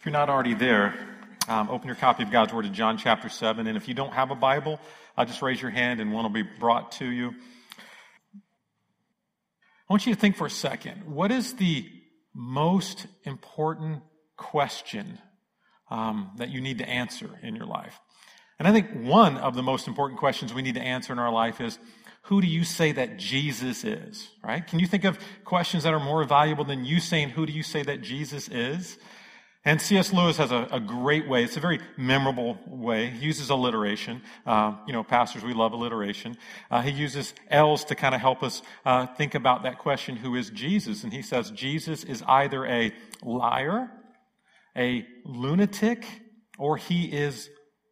you're not already there, open your copy of God's Word to John chapter 7. And if you don't have a Bible, just raise your hand and one will be brought to you. I want you to think for a second. What is the most important question that you need to answer in your life? And I think one of the most important questions we need to answer in our life is, who do you say that Jesus is? Right? Can you think of questions that are more valuable than you saying, who do you say that Jesus is? And C.S. Lewis has a great way. It's a very memorable way. He uses alliteration. Pastors, we love alliteration. He uses L's to kind of help us think about that question, who is Jesus? And he says Jesus is either a liar, a lunatic, or he is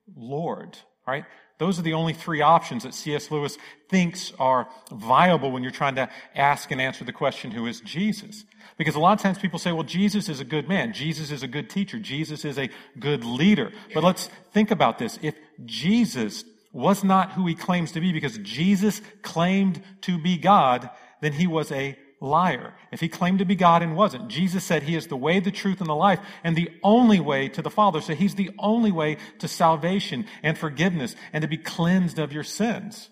Lord, right? Those are the only three options that C.S. Lewis thinks are viable when you're trying to ask and answer the question, who is Jesus? Because a lot of times people say, well, Jesus is a good man. Jesus is a good teacher. Jesus is a good leader. But let's think about this. If Jesus was not who he claims to be, because Jesus claimed to be God, then he was a liar. If he claimed to be God and wasn't, Jesus said he is the way, the truth, and the life, and the only way to the Father. So he's the only way to salvation and forgiveness and to be cleansed of your sins.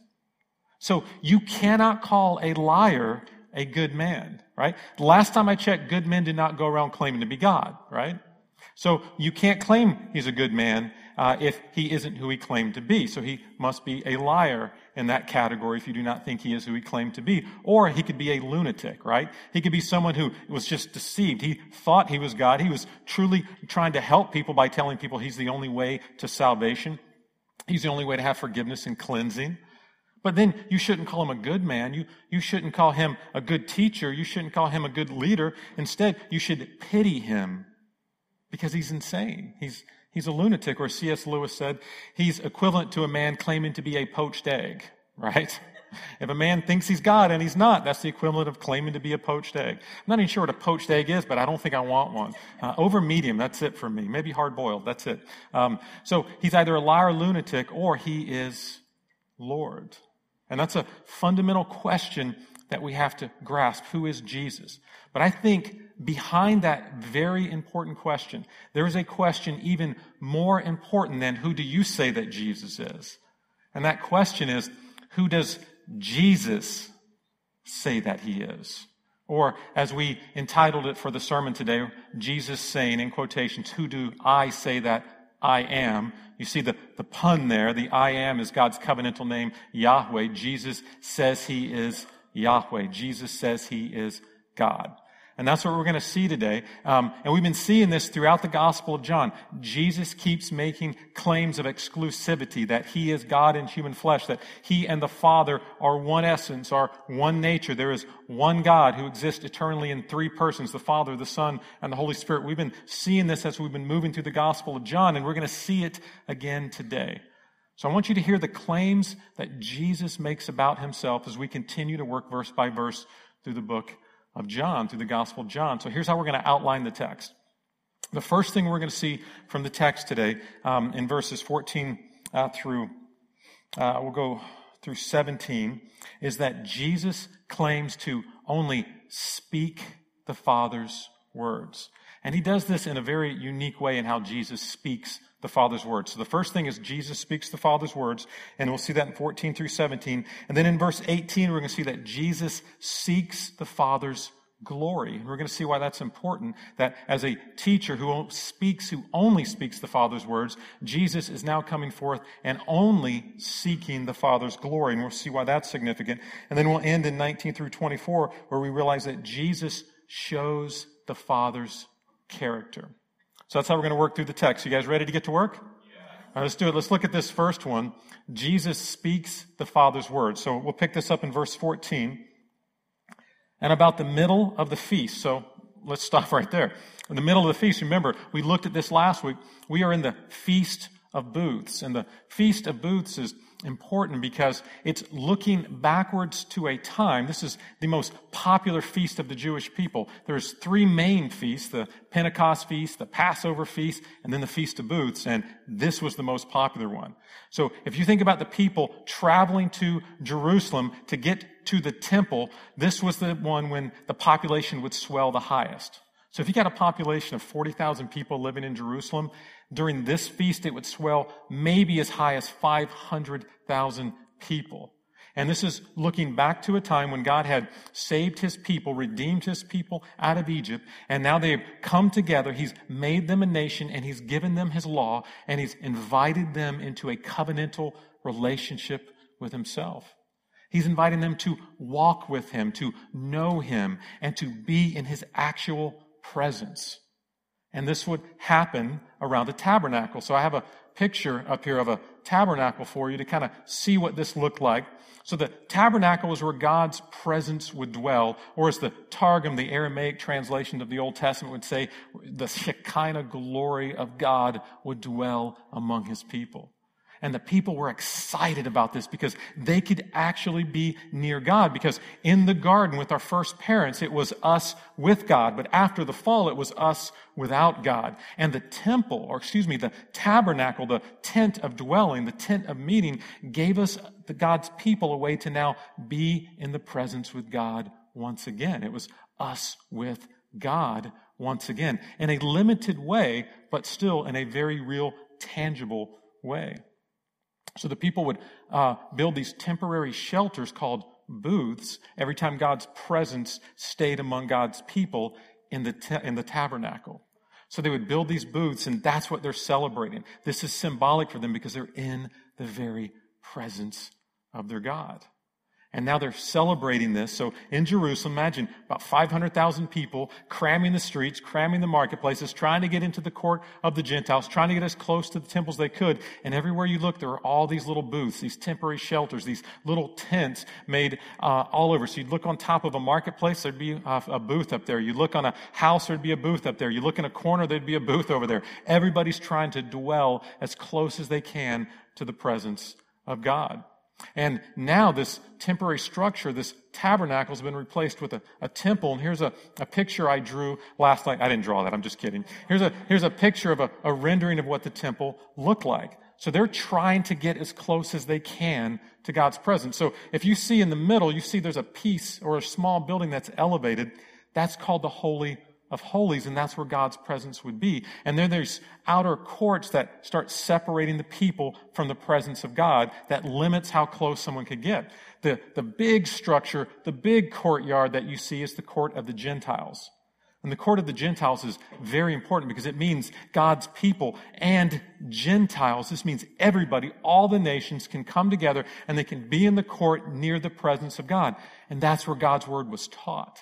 So you cannot call a liar a good man, right? The last time I checked, good men did not go around claiming to be God, right? So you can't claim he's a good man if he isn't who he claimed to be. So he must be a liar in that category if you do not think he is who he claimed to be. Or he could be a lunatic, right? He could be someone who was just deceived. He thought he was God. He was truly trying to help people by telling people he's the only way to salvation. He's the only way to have forgiveness and cleansing. But then you shouldn't call him a good man. You shouldn't call him a good teacher. You shouldn't call him a good leader. Instead, you should pity him because he's insane. He's a lunatic, or C.S. Lewis said, he's equivalent to a man claiming to be a poached egg, right? If a man thinks he's God and he's not, that's the equivalent of claiming to be a poached egg. I'm not even sure what a poached egg is, but I don't think I want one. Over medium, that's it for me. Maybe hard-boiled, that's it. So he's either a liar or lunatic, or he is Lord. And that's a fundamental question that we have to grasp. Who is Jesus? But I think behind that very important question, there is a question even more important than who do you say that Jesus is? And that question is, who does Jesus say that he is? Or as we entitled it for the sermon today, Jesus saying in quotations, who do I say that I am? You see the pun there. The I am is God's covenantal name, Yahweh. Jesus says he is Yahweh. Jesus says he is God. And that's what we're going to see today. And we've been seeing this throughout the Gospel of John. Jesus keeps making claims of exclusivity, that he is God in human flesh, that he and the Father are one essence, are one nature. There is one God who exists eternally in three persons, the Father, the Son, and the Holy Spirit. We've been seeing this as we've been moving through the Gospel of John, and we're going to see it again today. So I want you to hear the claims that Jesus makes about himself as we continue to work verse by verse through the book of John, through the Gospel of John. So here's how we're going to outline the text. The first thing we're going to see from the text today, in verses 14 we'll go through 17, is that Jesus claims to only speak the Father's words. And he does this in a very unique way in how Jesus speaks the Father's words. So the first thing is Jesus speaks the Father's words, and we'll see that in 14 through 17. And then in verse 18, we're going to see that Jesus seeks the Father's glory. And we're going to see why that's important, that as a teacher who only speaks the Father's words, Jesus is now coming forth and only seeking the Father's glory. And we'll see why that's significant. And then we'll end in 19 through 24, where we realize that Jesus shows the Father's character. So that's how we're going to work through the text. You guys ready to get to work? Yeah. All right, let's do it. Let's look at this first one. Jesus speaks the Father's words. So we'll pick this up in verse 14. And about the middle of the feast. So let's stop right there. In the middle of the feast, remember, we looked at this last week. We are in the Feast of Booths. And the Feast of Booths is important because it's looking backwards to a time. This is the most popular feast of the Jewish people. There's three main feasts, the Pentecost feast, the Passover feast, and then the Feast of Booths, and this was the most popular one. So if you think about the people traveling to Jerusalem to get to the temple, this was the one when the population would swell the highest. So if you got a population of 40,000 people living in Jerusalem, during this feast it would swell maybe as high as 500,000 people. And this is looking back to a time when God had saved his people, redeemed his people out of Egypt, and now they've come together. He's made them a nation, and he's given them his law, and he's invited them into a covenantal relationship with himself. He's inviting them to walk with him, to know him, and to be in his actual presence. And this would happen around the tabernacle. So I have a picture up here of a tabernacle for you to kind of see what this looked like. So the tabernacle was where God's presence would dwell, or as the Targum, the Aramaic translation of the Old Testament would say, the Shekinah glory of God would dwell among his people. And the people were excited about this because they could actually be near God. Because in the garden with our first parents, it was us with God. But after the fall, it was us without God. And the the tabernacle, the tent of dwelling, the tent of meeting, gave us, God's people, a way to now be in the presence with God once again. It was us with God once again. In a limited way, but still in a very real, tangible way. So the people would build these temporary shelters called booths every time God's presence stayed among God's people in the tabernacle. So they would build these booths, and that's what they're celebrating. This is symbolic for them because they're in the very presence of their God. And now they're celebrating this. So in Jerusalem, imagine about 500,000 people cramming the streets, cramming the marketplaces, trying to get into the court of the Gentiles, trying to get as close to the temples they could. And everywhere you look, there are all these little booths, these temporary shelters, these little tents made all over. So you'd look on top of a marketplace, there'd be a booth up there. You look on a house, there'd be a booth up there. You look in a corner, there'd be a booth over there. Everybody's trying to dwell as close as they can to the presence of God. And now this temporary structure, this tabernacle, has been replaced with a temple. And here's a picture I drew last night. I didn't draw that. I'm just kidding. Here's a picture of a rendering of what the temple looked like. So they're trying to get as close as they can to God's presence. So if you see in the middle, you see there's a piece or a small building that's elevated. That's called the Holy of Holies, and that's where God's presence would be. And then there's outer courts that start separating the people from the presence of God that limits how close someone could get. The big structure, the big courtyard that you see is the court of the Gentiles. And the court of the Gentiles is very important because it means God's people and Gentiles. This means everybody, all the nations can come together and they can be in the court near the presence of God. And that's where God's word was taught.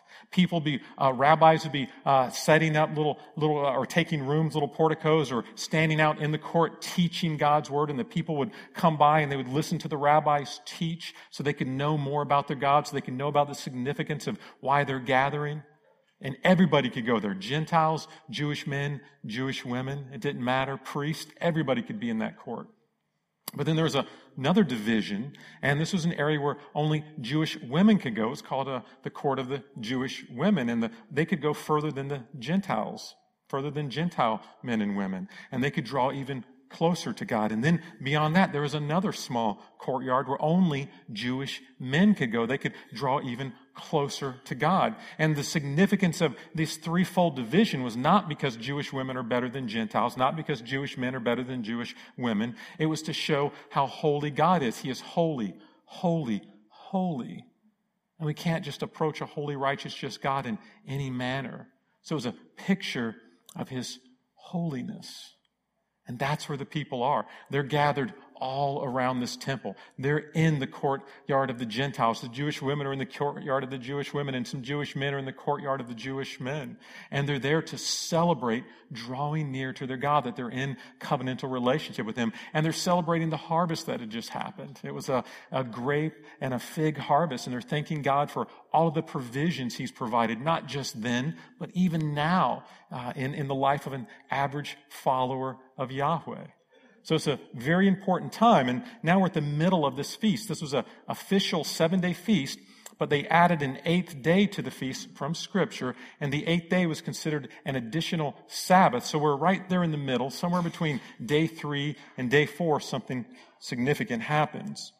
Rabbis would be setting up little or taking rooms, little porticos, or standing out in the court teaching God's word. And the people would come by and they would listen to the rabbis teach so they could know more about their God, so they could know about the significance of why they're gathering. And everybody could go there. Gentiles, Jewish men, Jewish women. It didn't matter. Priests, everybody could be in that court. But then there was another division, and this was an area where only Jewish women could go. It's called the court of the Jewish women, and they could go further than the Gentiles, further than Gentile men and women, and they could draw even closer to God. And then beyond that, there was another small courtyard where only Jewish men could go. They could draw even closer to God. And the significance of this threefold division was not because Jewish women are better than Gentiles, not because Jewish men are better than Jewish women. It was to show how holy God is. He is holy, holy, holy. And we can't just approach a holy, righteous, just God in any manner. So it was a picture of his holiness. And that's where the people are. They're gathered all around this temple. They're in the courtyard of the Gentiles. The Jewish women are in the courtyard of the Jewish women, and some Jewish men are in the courtyard of the Jewish men. And they're there to celebrate drawing near to their God, that they're in covenantal relationship with him. And they're celebrating the harvest that had just happened. It was a grape and a fig harvest, and they're thanking God for all of the provisions he's provided, not just then, but even now in the life of an average follower of Yahweh. So it's a very important time. And now we're at the middle of this feast. This was an official 7-day feast, but they added an 8th day to the feast from Scripture. And the 8th day was considered an additional Sabbath. So we're right there in the middle, somewhere between day 3 and day 4, something significant happens.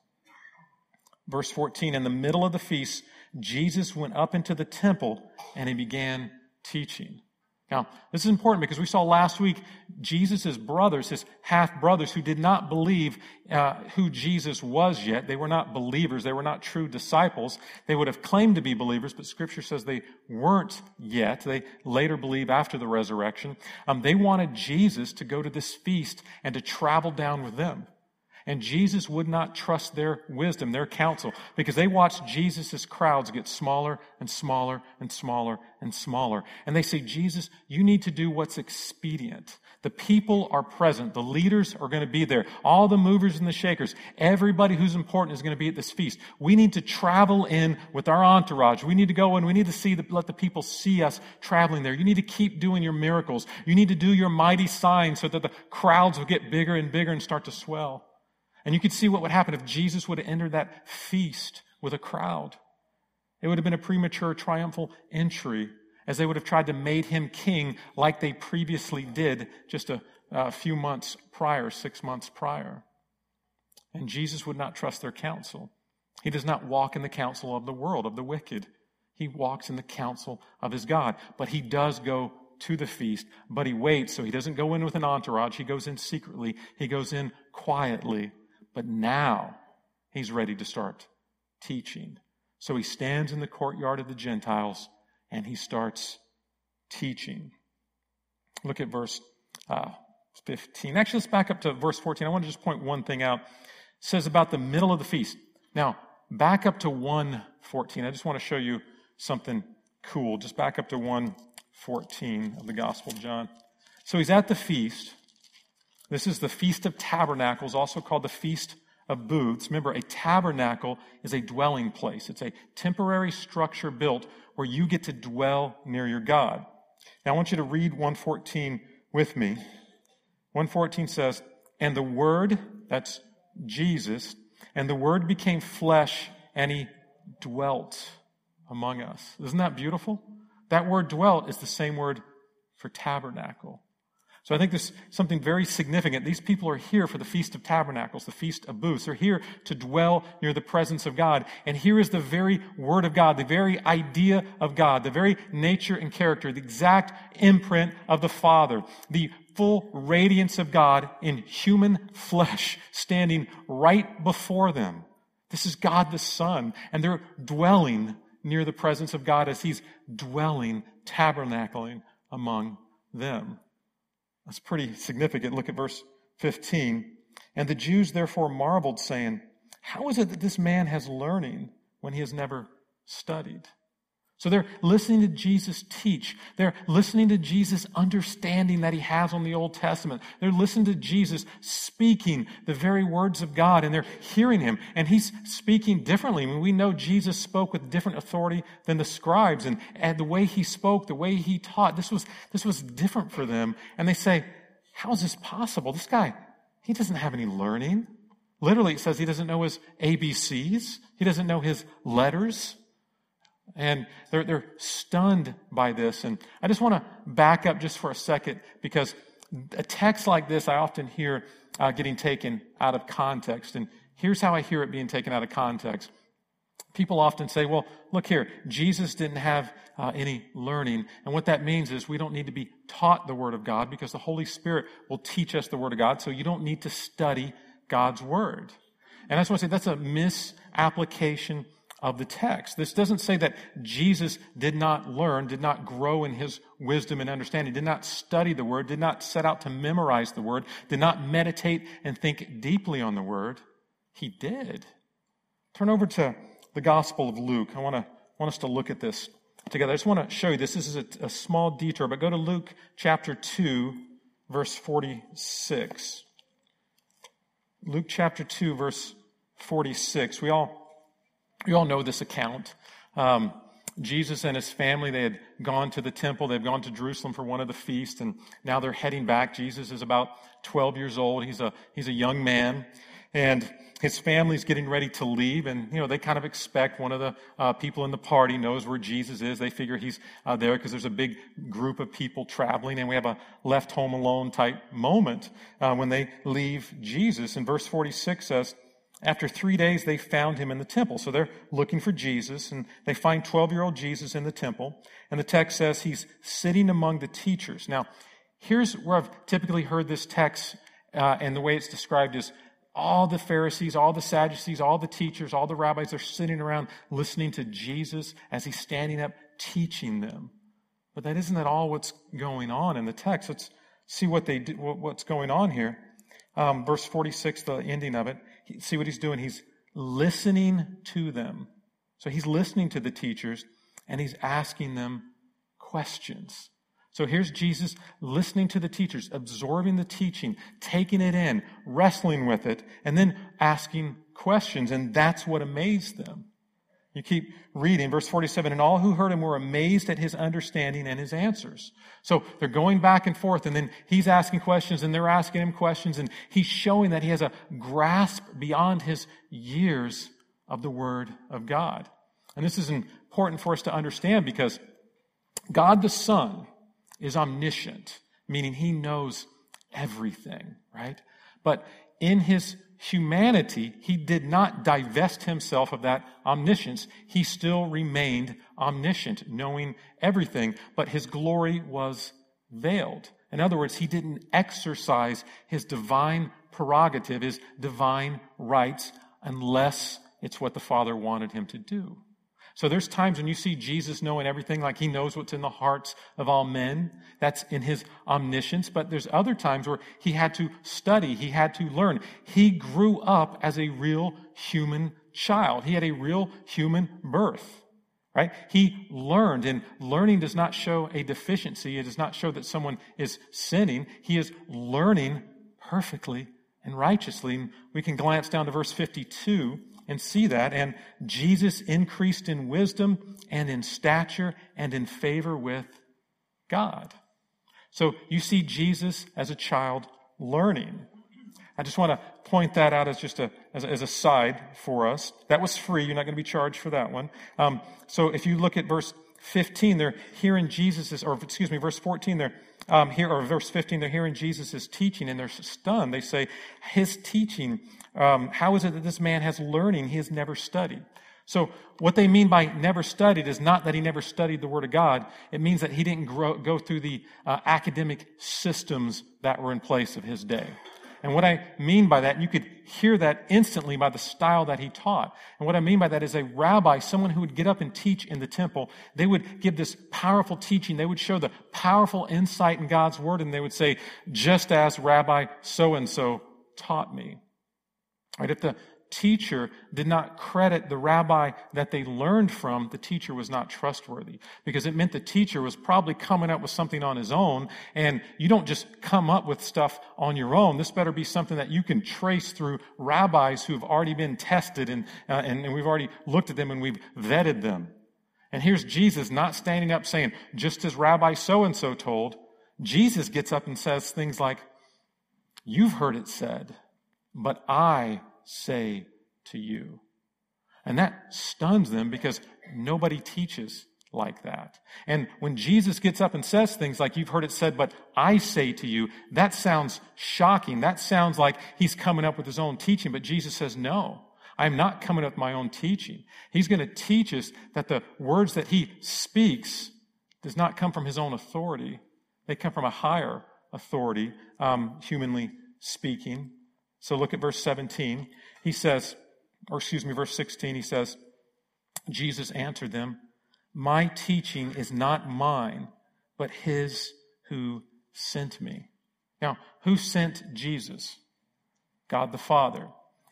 Verse 14, in the middle of the feast, Jesus went up into the temple and he began teaching. Now, this is important because we saw last week Jesus' brothers, his half-brothers, who did not believe who Jesus was yet. They were not believers. They were not true disciples. They would have claimed to be believers, but Scripture says they weren't yet. They later believe after the resurrection. They wanted Jesus to go to this feast and to travel down with them. And Jesus would not trust their wisdom, their counsel, because they watched Jesus' crowds get smaller and smaller and smaller and smaller. And they say, Jesus, you need to do what's expedient. The people are present. The leaders are going to be there. All the movers and the shakers. Everybody who's important is going to be at this feast. We need to travel in with our entourage. We need to go and we need to let the people see us traveling there. You need to keep doing your miracles. You need to do your mighty signs so that the crowds will get bigger and bigger and start to swell. And you could see what would happen if Jesus would have entered that feast with a crowd. It would have been a premature triumphal entry, as they would have tried to make him king like they previously did just a few months prior, 6 months prior. And Jesus would not trust their counsel. He does not walk in the counsel of the world, of the wicked. He walks in the counsel of his God. But he does go to the feast, but he waits, so he doesn't go in with an entourage. He goes in secretly. He goes in quietly. But now he's ready to start teaching. So he stands in the courtyard of the Gentiles and he starts teaching. Look at verse 15. Actually, let's back up to verse 14. I want to just point one thing out. It says about the middle of the feast. Now, back up to 1:14. I just want to show you something cool. Just back up to 1:14 of the Gospel of John. So he's at the feast. This is the Feast of Tabernacles, also called the Feast of Booths. Remember, a tabernacle is a dwelling place. It's a temporary structure built where you get to dwell near your God. Now, I want you to read 1:14 with me. 1:14 says, and the Word, that's Jesus, and the Word became flesh and he dwelt among us. Isn't that beautiful? That word dwelt is the same word for tabernacle. So I think there's something very significant. These people are here for the Feast of Tabernacles, the Feast of Booths. They're here to dwell near the presence of God. And here is the very Word of God, the very idea of God, the very nature and character, the exact imprint of the Father, the full radiance of God in human flesh standing right before them. This is God the Son, and they're dwelling near the presence of God as He's dwelling, tabernacling among them. That's pretty significant. Look at verse 15. And the Jews therefore marveled, saying, how is it that this man has learning when he has never studied? So they're listening to Jesus teach. They're listening to Jesus understanding that he has on the Old Testament. They're listening to Jesus speaking the very words of God, and they're hearing him. And he's speaking differently. I mean, we know Jesus spoke with different authority than the scribes, and the way he spoke, the way he taught, this was different for them. And they say, how is this possible? This guy, he doesn't have any learning. Literally, it says he doesn't know his ABCs. He doesn't know his letters. And they're stunned by this. And I just want to back up just for a second, because a text like this I often hear getting taken out of context. And here's how I hear it being taken out of context. People often say, well, look here, Jesus didn't have any learning. And what that means is we don't need to be taught the Word of God, because the Holy Spirit will teach us the Word of God. So you don't need to study God's Word. And I just want to say that's a misapplication of the text. This doesn't say that Jesus did not learn, did not grow in his wisdom and understanding, did not study the Word, did not set out to memorize the Word, did not meditate and think deeply on the Word. He did. Turn over to the Gospel of Luke. I want us to look at this together. I just want to show you this. This is a small detour, but go to Luke chapter 2, verse 46. Luke chapter 2, verse 46. We all know this account. Jesus and his family, they had gone to the temple. They've gone to Jerusalem for one of the feasts, and now they're heading back. Jesus is about 12 years old. He's a young man, and his family's getting ready to leave. And, they kind of expect one of the people in the party knows where Jesus is. They figure he's there because there's a big group of people traveling, and we have a left home alone type moment when they leave Jesus. And verse 46 says, After 3 days, they found him in the temple. So they're looking for Jesus, and they find 12-year-old Jesus in the temple. And the text says he's sitting among the teachers. Now, here's where I've typically heard this text, and the way it's described is all the Pharisees, all the Sadducees, all the teachers, all the rabbis are sitting around listening to Jesus as he's standing up teaching them. But that isn't at all what's going on in the text. Let's see what they do, what's going on here. Verse 46, the ending of it. See what he's doing. He's listening to them. So he's listening to the teachers, and he's asking them questions. So here's Jesus listening to the teachers, absorbing the teaching, taking it in, wrestling with it, and then asking questions. And that's what amazed them. You keep reading, verse 47, and all who heard him were amazed at his understanding and his answers. So they're going back and forth, and then he's asking questions, and they're asking him questions, and he's showing that he has a grasp beyond his years of the Word of God. And this is important for us to understand because God the Son is omniscient, meaning he knows everything, right? But in his humanity, he did not divest himself of that omniscience. He still remained omniscient, knowing everything, but his glory was veiled. In other words, he didn't exercise his divine prerogative, his divine rights, unless it's what the Father wanted him to do. So there's times when you see Jesus knowing everything, like he knows what's in the hearts of all men. That's in his omniscience. But there's other times where he had to study, he had to learn. He grew up as a real human child. He had a real human birth, right? He learned, and learning does not show a deficiency. It does not show that someone is sinning. He is learning perfectly and righteously. And we can glance down to verse 52 and see that. And Jesus increased in wisdom and in stature and in favor with God. So you see Jesus as a child learning. I just want to point that out as just as a side for us. That was free. You're not going to be charged for that one. So if you look at verse 15, they're hearing verse 14, verse 15, they're hearing Jesus' teaching, and they're stunned. They say, his teaching, how is it that this man has learning he has never studied? So what they mean by never studied is not that he never studied the Word of God. It means that he didn't go through the academic systems that were in place of his day. And what I mean by that, you could hear that instantly by the style that he taught. And what I mean by that is a rabbi, someone who would get up and teach in the temple, they would give this powerful teaching. They would show the powerful insight in God's Word, and they would say, just as Rabbi so-and-so taught me. Right? If the teacher did not credit the rabbi that they learned from, the teacher was not trustworthy, because it meant the teacher was probably coming up with something on his own, and you don't just come up with stuff on your own. This better be something that you can trace through rabbis who've already been tested, and we've already looked at them and we've vetted them. And here's Jesus not standing up saying, just as Rabbi so-and-so told. Jesus gets up and says things like, you've heard it said, but I say to you. And that stuns them because nobody teaches like that. And when Jesus gets up and says things like, you've heard it said, but I say to you, that sounds shocking. That sounds like he's coming up with his own teaching. But Jesus says, no, I'm not coming up with my own teaching. He's going to teach us that the words that he speaks does not come from his own authority. They come from a higher authority, humanly speaking. So look at verse 17. He says, verse 16, he says, Jesus answered them, my teaching is not mine, but his who sent me. Now, who sent Jesus? God the Father.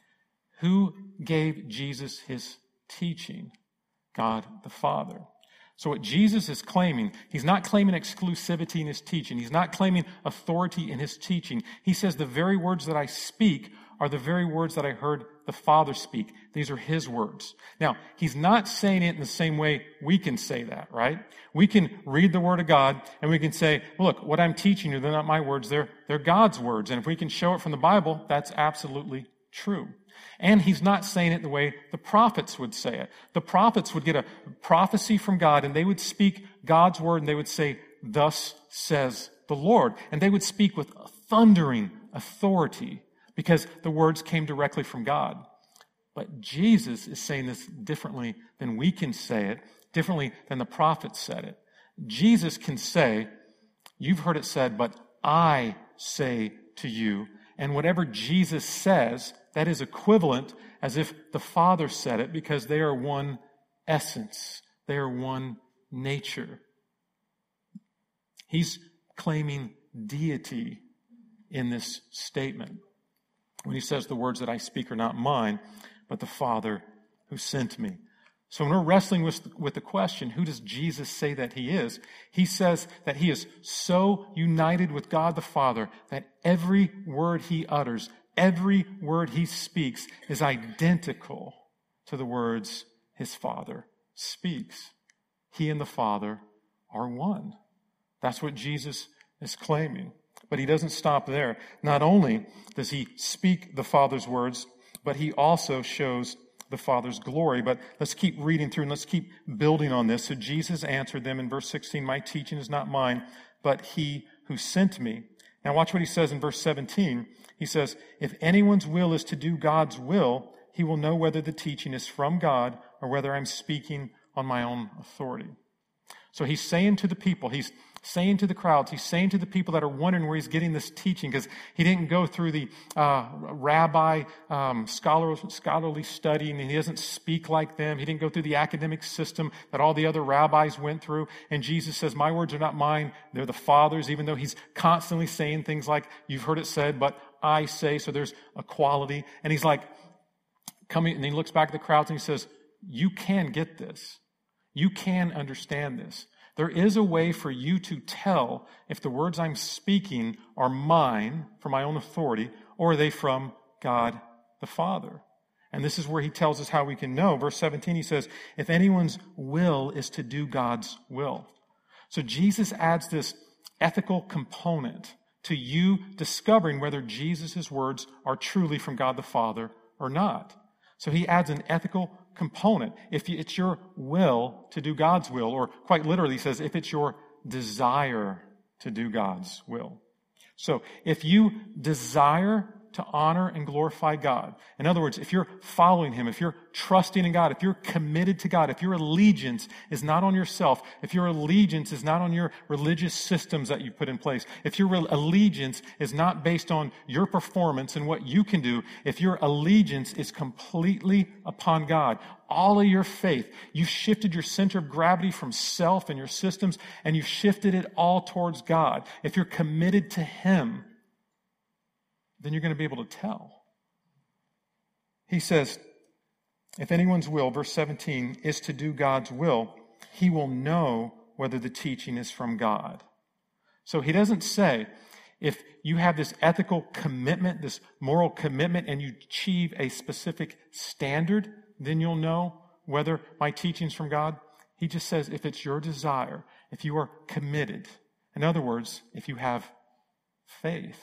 Who gave Jesus his teaching? God the Father. So what Jesus is claiming, he's not claiming exclusivity in his teaching. He's not claiming authority in his teaching. He says the very words that I speak are the very words that I heard the Father speak. These are his words. Now, he's not saying it in the same way we can say that, right? We can read the Word of God and we can say, well, look, what I'm teaching you, they're not my words, they're God's words. And if we can show it from the Bible, that's absolutely true. And he's not saying it the way the prophets would say it. The prophets would get a prophecy from God, and they would speak God's word, and they would say, thus says the Lord. And they would speak with thundering authority because the words came directly from God. But Jesus is saying this differently than we can say it, differently than the prophets said it. Jesus can say, you've heard it said, but I say to you. And whatever Jesus says, that is equivalent as if the Father said it, because they are one essence. They are one nature. He's claiming deity in this statement when he says the words that I speak are not mine, but the Father who sent me. So when we're wrestling with the question, who does Jesus say that he is? He says that he is so united with God the Father that every word he utters, every word he speaks is identical to the words his Father speaks. He and the Father are one. That's what Jesus is claiming. But he doesn't stop there. Not only does he speak the Father's words, but he also shows the Father's glory. But let's keep reading through and let's keep building on this. So Jesus answered them in verse 16, my teaching is not mine, but he who sent me. Now watch what he says in verse 17. He says, if anyone's will is to do God's will, he will know whether the teaching is from God or whether I'm speaking on my own authority. So he's saying to the people, he's saying to the crowds, he's saying to the people that are wondering where he's getting this teaching, because he didn't go through the rabbi scholarly study, and he doesn't speak like them. He didn't go through the academic system that all the other rabbis went through. And Jesus says, my words are not mine, they're the Father's, even though he's constantly saying things like, you've heard it said, but I say, so there's equality. And he's like, coming, and he looks back at the crowds and he says, you can get this. You can understand this. There is a way for you to tell if the words I'm speaking are mine, from my own authority, or are they from God the Father. And this is where he tells us how we can know. Verse 17, he says, if anyone's will is to do God's will. So Jesus adds this ethical component to you discovering whether Jesus' words are truly from God the Father or not. So he adds an ethical component. If it's your will to do God's will, or quite literally he says, if it's your desire to do God's will. So if you desire to honor and glorify God, in other words, if you're following him, if you're trusting in God, if you're committed to God, if your allegiance is not on yourself, if your allegiance is not on your religious systems that you put in place, if your allegiance is not based on your performance and what you can do, if your allegiance is completely upon God, all of your faith, you've shifted your center of gravity from self and your systems, and you've shifted it all towards God. If you're committed to him, then you're going to be able to tell. He says, if anyone's will, verse 17, is to do God's will, he will know whether the teaching is from God. So he doesn't say, if you have this ethical commitment, this moral commitment, and you achieve a specific standard, then you'll know whether my teaching's from God. He just says, if it's your desire, if you are committed, in other words, if you have faith.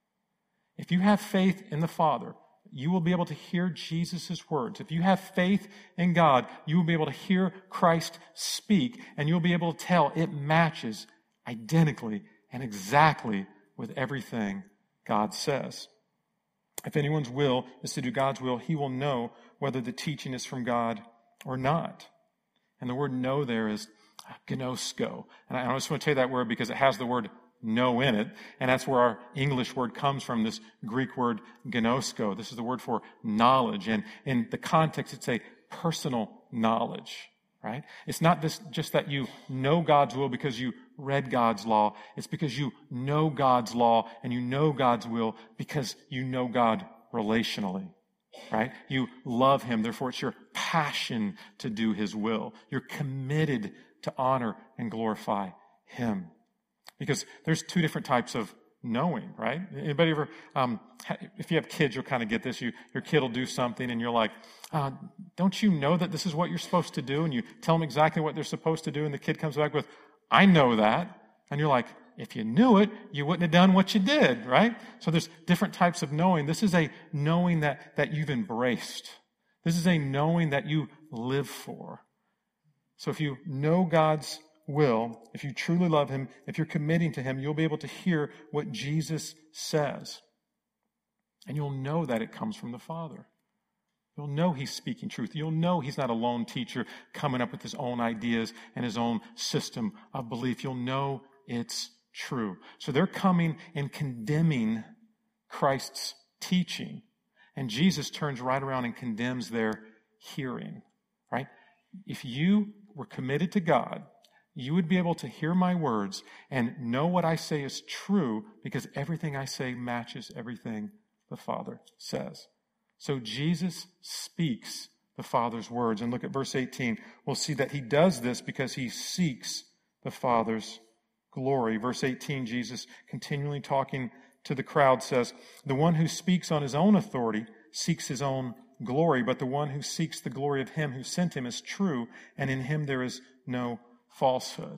If you have faith in the Father, you will be able to hear Jesus' words. If you have faith in God, you will be able to hear Christ speak, and you'll be able to tell it matches identically and exactly with everything God says. If anyone's will is to do God's will, he will know whether the teaching is from God or not. And the word know there is gnosko. And I just want to tell you that word because it has the word know in it, and that's where our English word comes from, this Greek word gnosko. This is the word for knowledge, and in the context, it's a personal knowledge, right? It's not just that you know God's will because you read God's law. It's because you know God's law and you know God's will because you know God relationally, right? You love him, therefore it's your passion to do his will. You're committed to honor and glorify him. Because there's two different types of knowing, right? Anybody ever, if you have kids, you'll kind of get this. Your kid will do something and you're like, don't you know that this is what you're supposed to do? And you tell them exactly what they're supposed to do. And the kid comes back with, I know that. And you're like, if you knew it, you wouldn't have done what you did, right? So there's different types of knowing. This is a knowing that you've embraced. This is a knowing that you live for. So if you know God's will, if you truly love him, if you're committing to him, you'll be able to hear what Jesus says. And you'll know that it comes from the Father. You'll know he's speaking truth. You'll know he's not a lone teacher coming up with his own ideas and his own system of belief. You'll know it's true. So they're coming and condemning Christ's teaching. And Jesus turns right around and condemns their hearing, right? If you were committed to God, you would be able to hear my words and know what I say is true because everything I say matches everything the Father says. So Jesus speaks the Father's words. And look at verse 18. We'll see that he does this because he seeks the Father's glory. Verse 18, Jesus, continually talking to the crowd, says, "The one who speaks on his own authority seeks his own glory, but the one who seeks the glory of him who sent him is true, and in him there is no falsehood."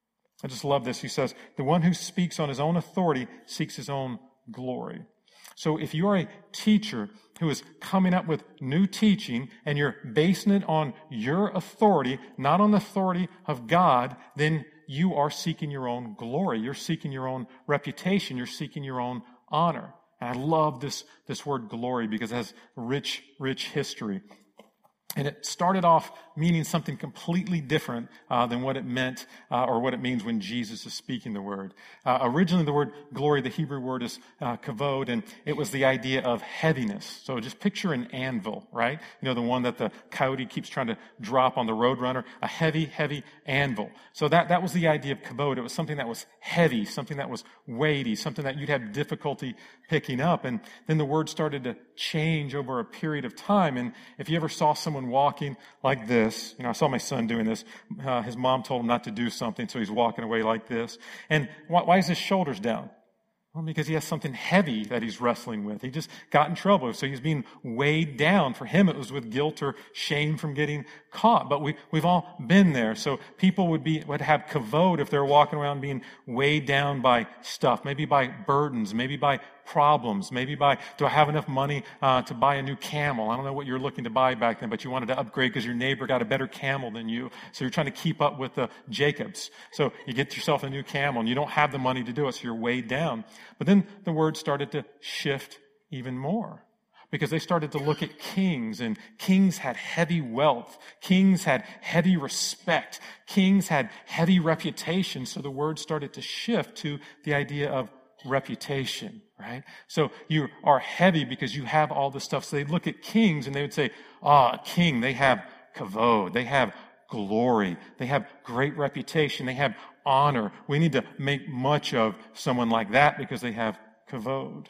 I just love this. He says, the one who speaks on his own authority seeks his own glory. So if you are a teacher who is coming up with new teaching and you're basing it on your authority, not on the authority of God, then you are seeking your own glory. You're seeking your own reputation. You're seeking your own honor. And I love this word glory because it has rich history. And it started off meaning something completely different than what it meant or what it means when Jesus is speaking the word. Originally, the word glory, the Hebrew word is kavod, and it was the idea of heaviness. So just picture an anvil, right? You know, the one that the coyote keeps trying to drop on the roadrunner, a heavy anvil. So that was the idea of kavod. It was something that was heavy, something that was weighty, something that you'd have difficulty picking up. And then the word started to change over a period of time. And if you ever saw someone walking like this, you know, I saw my son doing this. His mom told him not to do something, so he's walking away like this. And why is his shoulders down? Well, because he has something heavy that he's wrestling with. He just got in trouble, so he's being weighed down. For him, it was with guilt or shame from getting caught. But we've all been there. So people would have kavod if they're walking around being weighed down by stuff, maybe by burdens, maybe by problems, maybe by, do I have enough money to buy a new camel? I don't know what you're looking to buy back then, but you wanted to upgrade because your neighbor got a better camel than you. So you're trying to keep up with the Jacobs. So you get yourself a new camel and you don't have the money to do it, so you're weighed down. But then the word started to shift even more because they started to look at kings, and kings had heavy wealth. Kings had heavy respect. Kings had heavy reputation. So the word started to shift to the idea of reputation, right? So you are heavy because you have all this stuff. So they'd look at kings and they would say, a king, they have kavod, they have glory, they have great reputation, they have honor. We need to make much of someone like that because they have kavod.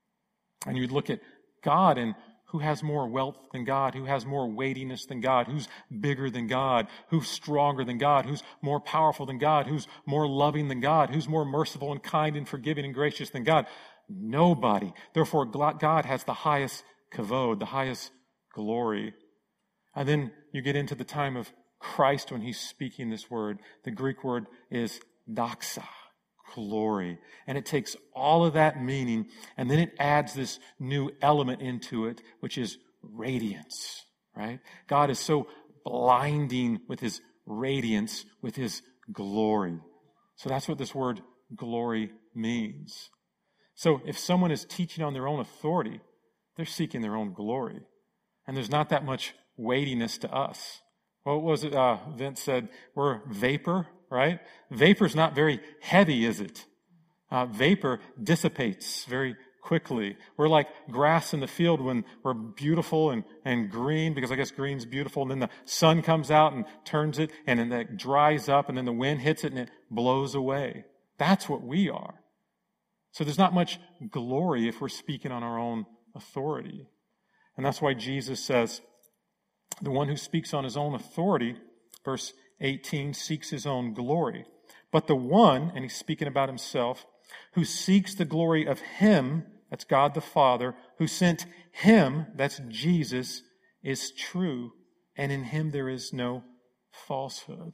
And you'd look at God and who has more wealth than God? Who has more weightiness than God? Who's bigger than God? Who's stronger than God? Who's more powerful than God? Who's more loving than God? Who's more merciful and kind and forgiving and gracious than God? Nobody. Therefore, God has the highest kavod, the highest glory. And then you get into the time of Christ when he's speaking this word. The Greek word is doxa, glory. And it takes all of that meaning and then it adds this new element into it, which is radiance, right? God is so blinding with his radiance, with his glory. So that's what this word glory means. So if someone is teaching on their own authority, they're seeking their own glory. And there's not that much weightiness to us. What was it Vince said? We're vapor, right? Vapor's not very heavy, is it? Vapor dissipates very quickly. We're like grass in the field when we're beautiful and green, because I guess green's beautiful, and then the sun comes out and turns it, and then it dries up, and then the wind hits it, and it blows away. That's what we are. So there's not much glory if we're speaking on our own authority. And that's why Jesus says, the one who speaks on his own authority, verse 18, seeks his own glory. But the one, and he's speaking about himself, who seeks the glory of him, that's God the Father, who sent him, that's Jesus, is true, and in him there is no falsehood.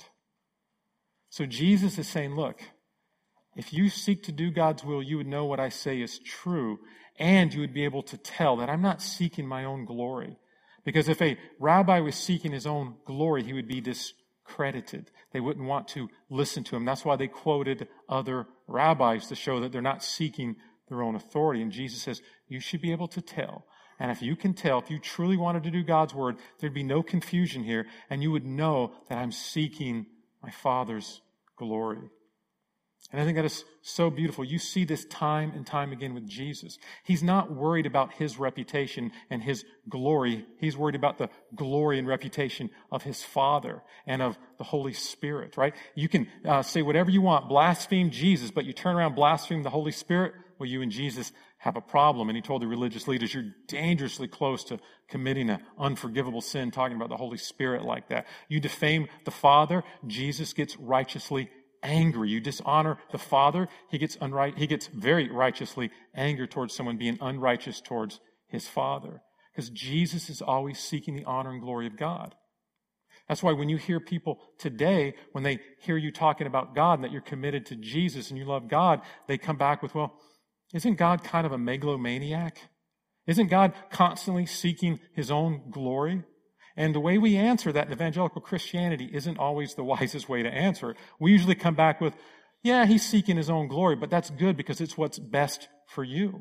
So Jesus is saying, look, if you seek to do God's will, you would know what I say is true, and you would be able to tell that I'm not seeking my own glory. Because if a rabbi was seeking his own glory, he would be discredited. They wouldn't want to listen to him. That's why they quoted other rabbis to show that they're not seeking their own authority. And Jesus says, you should be able to tell And if you can tell, if you truly wanted to do God's word, there'd be no confusion here, and you would know that I'm seeking my Father's glory. And I think that is so beautiful. You see this time and time again with Jesus. He's not worried about his reputation and his glory. He's worried about the glory and reputation of his Father and of the Holy Spirit, right? You can say whatever you want, blaspheme Jesus, but you turn around, blaspheme the Holy Spirit, well, you and Jesus have a problem. And he told the religious leaders, you're dangerously close to committing an unforgivable sin, talking about the Holy Spirit like that. You defame the Father, Jesus gets righteously angry. You dishonor the Father, he gets very righteously angry towards someone being unrighteous towards his Father. Because Jesus is always seeking the honor and glory of God. That's why when you hear people today, when they hear you talking about God and that you're committed to Jesus and you love God, they come back with, well, isn't God kind of a megalomaniac? Isn't God constantly seeking his own glory? And the way we answer that in evangelical Christianity isn't always the wisest way to answer it. We usually come back with, yeah, he's seeking his own glory, but that's good because it's what's best for you,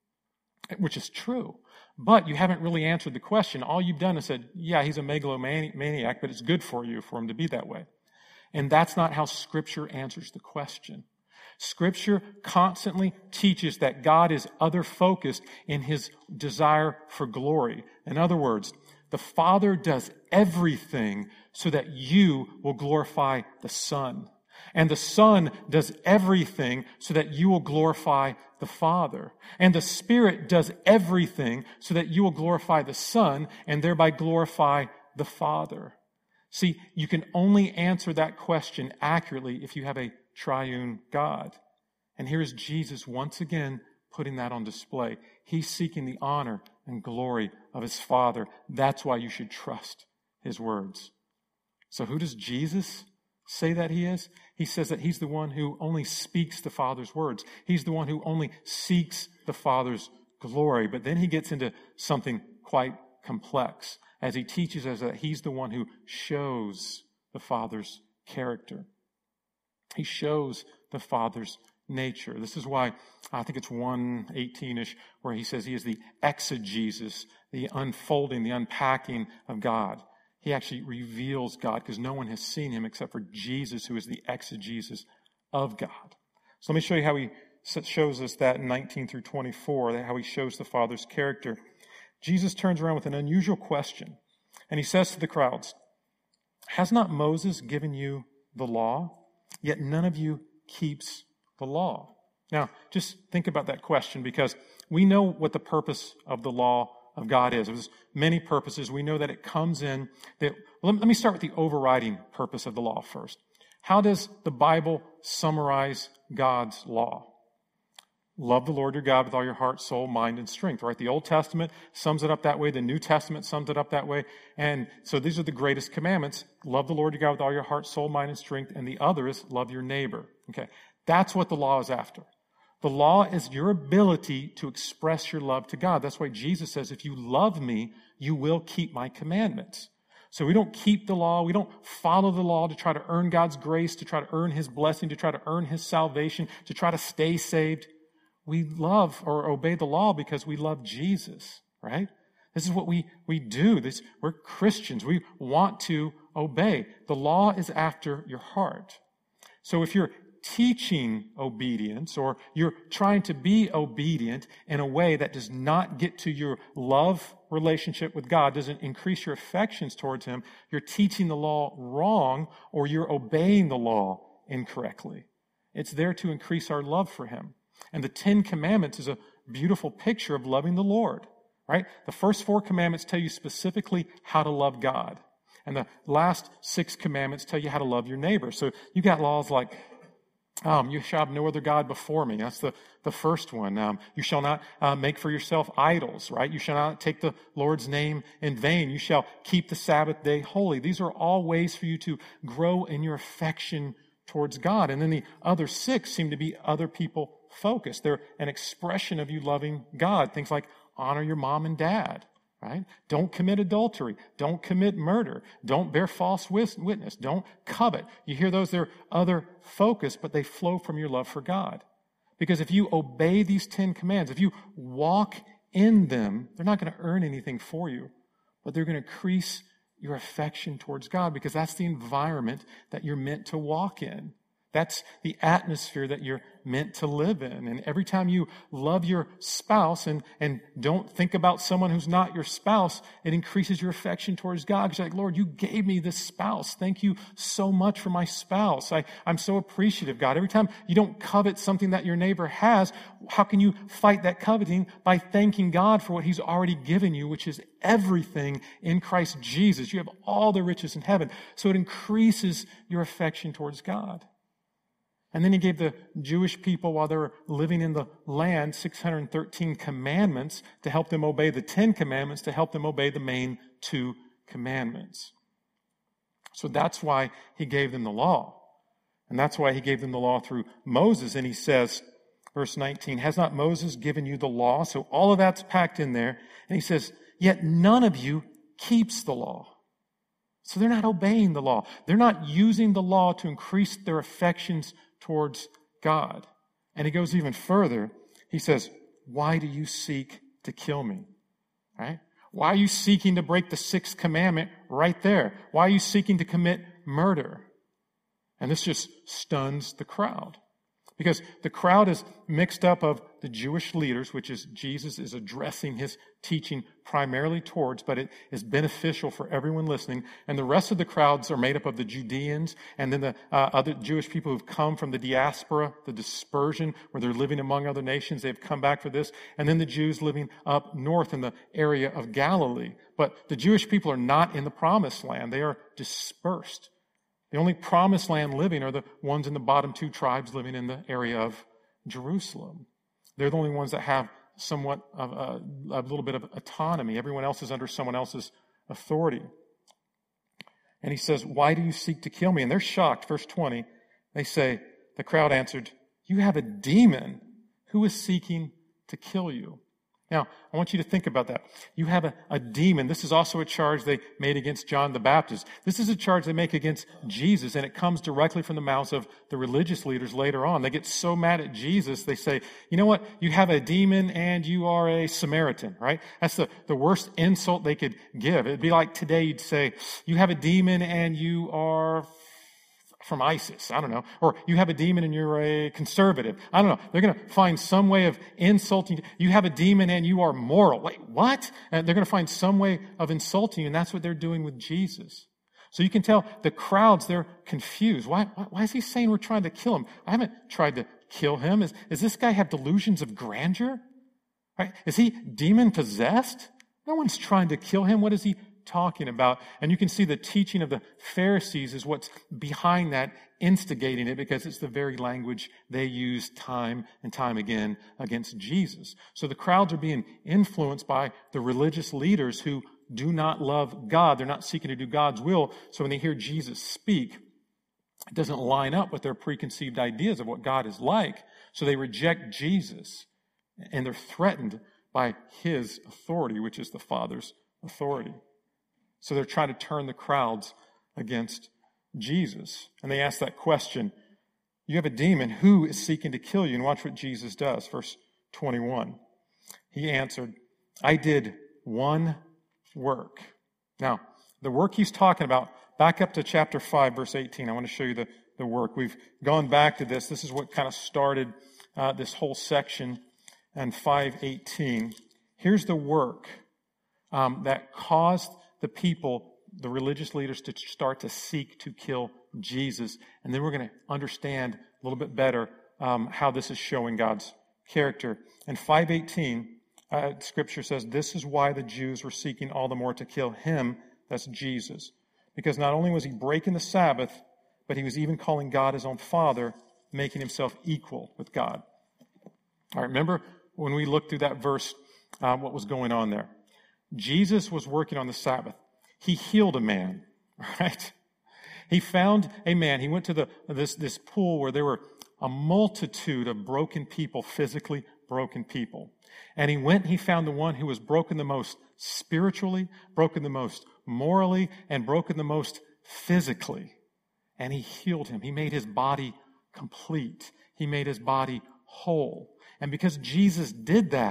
which is true. But you haven't really answered the question. All you've done is said, yeah, he's a megalomaniac, but it's good for you for him to be that way. And that's not how Scripture answers the question. Scripture constantly teaches that God is other-focused in his desire for glory. In other words, the Father does everything so that you will glorify the Son. And the Son does everything so that you will glorify the Father. And the Spirit does everything so that you will glorify the Son and thereby glorify the Father. See, you can only answer that question accurately if you have a triune God. And here's Jesus once again putting that on display. He's seeking the honor and glory of his Father. That's why you should trust his words. So who does Jesus say that he is? He says that he's the one who only speaks the Father's words. He's the one who only seeks the Father's glory. But then he gets into something quite complex as he teaches us that he's the one who shows the Father's character. He shows the Father's nature. This is why I think it's 1:18-ish where he says he is the exegesis, the unfolding, the unpacking of God. He actually reveals God because no one has seen him except for Jesus, who is the exegesis of God. So let me show you how he shows us that in 19-24, how he shows the Father's character. Jesus turns around with an unusual question, and he says to the crowds, "Has not Moses given you the law? Yet none of you keeps the law." Now, just think about that question because we know what the purpose of the law of God is. There's many purposes. We know that it comes in. Let me start with the overriding purpose of the law first. How does the Bible summarize God's law? Love the Lord your God with all your heart, soul, mind, and strength, right? The Old Testament sums it up that way. The New Testament sums it up that way. And so these are the greatest commandments. Love the Lord your God with all your heart, soul, mind, and strength. And the other is love your neighbor. Okay. That's what the law is after. The law is your ability to express your love to God. That's why Jesus says, if you love me, you will keep my commandments. So we don't keep the law. We don't follow the law to try to earn God's grace, to try to earn his blessing, to try to earn his salvation, to try to stay saved. We love or obey the law because we love Jesus, right? This is what we do. We're Christians. We want to obey. The law is after your heart. So if you're teaching obedience or you're trying to be obedient in a way that does not get to your love relationship with God, doesn't increase your affections towards him, you're teaching the law wrong or you're obeying the law incorrectly. It's there to increase our love for him. And the 10 Commandments is a beautiful picture of loving the Lord, right? The first 4 commandments tell you specifically how to love God. And the last 6 commandments tell you how to love your neighbor. So you got laws like, you shall have no other God before me. That's the first one. You shall not make for yourself idols, right? You shall not take the Lord's name in vain. You shall keep the Sabbath day holy. These are all ways for you to grow in your affection towards God. And then the other 6 seem to be other people focused. They're an expression of you loving God. Things like honor your mom and dad, right? Don't commit adultery. Don't commit murder. Don't bear false witness. Don't covet. You hear those? They're other focus, but they flow from your love for God. Because if you obey these 10 commands, if you walk in them. They're not going to earn anything for you, but they're going to increase your affection towards God because that's the environment that you're meant to walk in. That's the atmosphere that you're meant to live in. And every time you love your spouse and don't think about someone who's not your spouse, it increases your affection towards God. Because you're like, Lord, you gave me this spouse. Thank you so much for my spouse. I'm so appreciative, God. Every time you don't covet something that your neighbor has, how can you fight that coveting? By thanking God for what he's already given you, which is everything in Christ Jesus. You have all the riches in heaven. So it increases your affection towards God. And then he gave the Jewish people, while they were living in the land, 613 commandments to help them obey the 10 commandments, to help them obey the main 2 commandments. So that's why he gave them the law. And that's why he gave them the law through Moses. And he says, verse 19, has not Moses given you the law? So all of that's packed in there. And he says, yet none of you keeps the law. So they're not obeying the law. They're not using the law to increase their affections towards God. And he goes even further. He says, why do you seek to kill me? Right? Why are you seeking to break the 6th commandment right there? Why are you seeking to commit murder? And this just stuns the crowd. Because the crowd is mixed up of the Jewish leaders, which is Jesus is addressing his teaching primarily towards, but it is beneficial for everyone listening. And the rest of the crowds are made up of the Judeans and then the other Jewish people who've come from the diaspora, the dispersion, where they're living among other nations. They've come back for this. And then the Jews living up north in the area of Galilee. But the Jewish people are not in the promised land. They are dispersed. The only promised land living are the ones in the bottom 2 tribes living in the area of Jerusalem. They're the only ones that have somewhat of a little bit of autonomy. Everyone else is under someone else's authority. And he says, why do you seek to kill me? And they're shocked. Verse 20, they say, the crowd answered, you have a demon. Who is seeking to kill you? Now, I want you to think about that. You have a demon. This is also a charge they made against John the Baptist. This is a charge they make against Jesus, and it comes directly from the mouths of the religious leaders later on. They get so mad at Jesus, they say, you know what? You have a demon and you are a Samaritan, right? That's the worst insult they could give. It'd be like today you'd say, you have a demon and you are from ISIS. I don't know. Or you have a demon and you're a conservative. I don't know. They're going to find some way of insulting. You have a demon and you are moral. Wait, what? And they're going to find some way of insulting you, and that's what they're doing with Jesus. So you can tell the crowds, they're confused. Why is he saying we're trying to kill him? I haven't tried to kill him. Does this guy have delusions of grandeur? Right? Is he demon-possessed? No one's trying to kill him. What is he talking about? And you can see the teaching of the Pharisees is what's behind that, instigating it, because it's the very language they use time and time again against Jesus. So the crowds are being influenced by the religious leaders who do not love God. They're not seeking to do God's will. So when they hear Jesus speak, it doesn't line up with their preconceived ideas of what God is like. So they reject Jesus, and they're threatened by his authority, which is the Father's authority. So they're trying to turn the crowds against Jesus. And they ask that question, you have a demon, who is seeking to kill you? And watch what Jesus does. Verse 21. He answered, I did one work. Now, the work he's talking about, back up to chapter 5, verse 18. I want to show you the work. We've gone back to this. This is what kind of started this whole section in 5:18. Here's the work that caused the people, the religious leaders, to start to seek to kill Jesus. And then we're going to understand a little bit better how this is showing God's character. In 5:18, Scripture says, this is why the Jews were seeking all the more to kill him, that's Jesus. Because not only was he breaking the Sabbath, but he was even calling God his own Father, making himself equal with God. All right, remember when we looked through that verse, what was going on there? Jesus was working on the Sabbath. He healed a man, right? He found a man. He went to this pool where there were a multitude of broken people, physically broken people. And he went and he found the one who was broken the most spiritually, broken the most morally, and broken the most physically. And he healed him. He made his body complete. He made his body whole. And because Jesus did that,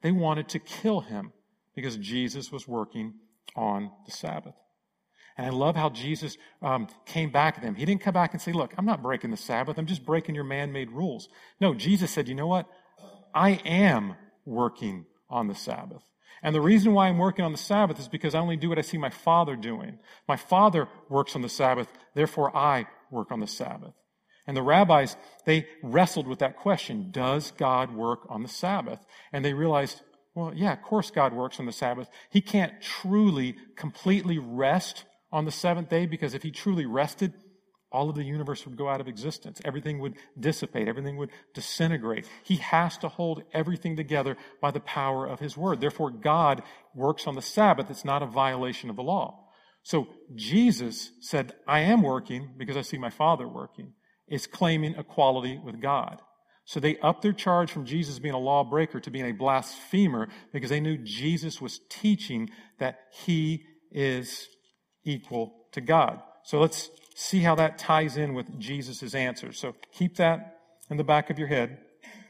They wanted to kill him because Jesus was working on the Sabbath. And I love how Jesus came back at them. He didn't come back and say, look, I'm not breaking the Sabbath. I'm just breaking your man-made rules. No, Jesus said, you know what? I am working on the Sabbath. And the reason why I'm working on the Sabbath is because I only do what I see my Father doing. My Father works on the Sabbath, therefore I work on the Sabbath. And the rabbis, they wrestled with that question, does God work on the Sabbath? And they realized, well, yeah, of course God works on the Sabbath. He can't truly, completely rest on the seventh day, because if he truly rested, all of the universe would go out of existence. Everything would dissipate. Everything would disintegrate. He has to hold everything together by the power of his word. Therefore, God works on the Sabbath. It's not a violation of the law. So Jesus said, I am working because I see my Father working. It's claiming equality with God. So they upped their charge from Jesus being a lawbreaker to being a blasphemer because they knew Jesus was teaching that he is equal to God. So let's see how that ties in with Jesus' answer. So keep that in the back of your head.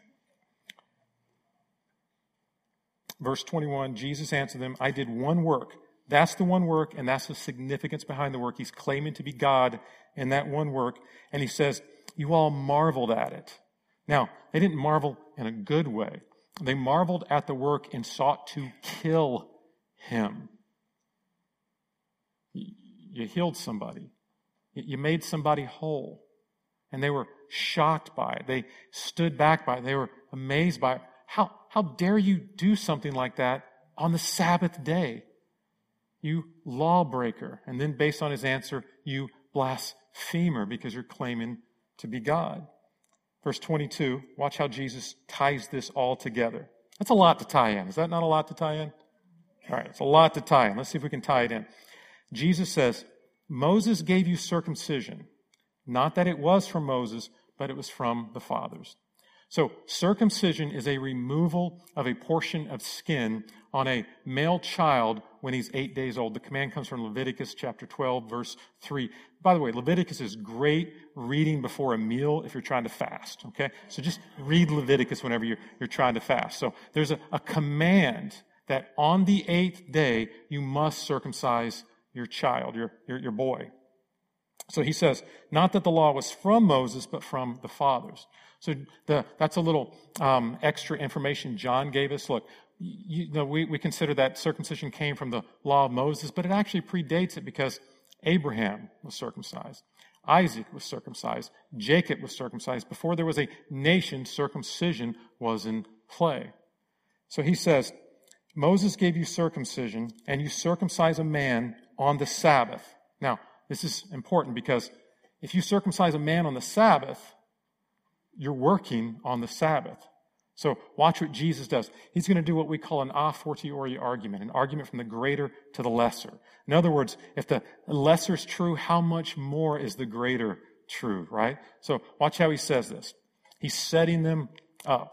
Verse 21, Jesus answered them, I did one work. That's the one work, and that's the significance behind the work. He's claiming to be God in that one work. And he says, you all marveled at it. Now, they didn't marvel in a good way. They marveled at the work and sought to kill him. You healed somebody. You made somebody whole. And they were shocked by it. They stood back by it. They were amazed by it. How dare you do something like that on the Sabbath day? You lawbreaker. And then based on his answer, you blasphemer because you're claiming to be God. Verse 22, watch how Jesus ties this all together. That's a lot to tie in. Is that not a lot to tie in? All right, it's a lot to tie in. Let's see if we can tie it in. Jesus says, Moses gave you circumcision, not that it was from Moses, but it was from the fathers. So circumcision is a removal of a portion of skin on a male child when he's 8 days old. The command comes from Leviticus chapter 12, verse 3. By the way, Leviticus is great reading before a meal if you're trying to fast, okay? So just read Leviticus whenever you're trying to fast. So there's a command that on the 8th day you must circumcise your child, your boy. So he says, not that the law was from Moses, but from the fathers. So that's a little extra information John gave us. Look, we consider that circumcision came from the law of Moses, but it actually predates it because Abraham was circumcised. Isaac was circumcised. Jacob was circumcised. Before there was a nation, circumcision was in play. So he says, Moses gave you circumcision, and you circumcise a man on the Sabbath. Now, this is important because if you circumcise a man on the Sabbath, you're working on the Sabbath. So watch what Jesus does. He's going to do what we call an a fortiori argument, an argument from the greater to the lesser. In other words, if the lesser is true, how much more is the greater true, right? So watch how he says this. He's setting them up.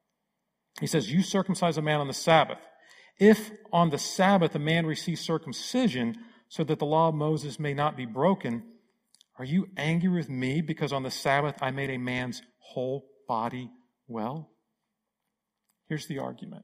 He says, you circumcise a man on the Sabbath. If on the Sabbath a man receives circumcision so that the law of Moses may not be broken, are you angry with me because on the Sabbath I made a man's whole body well? Here's the argument.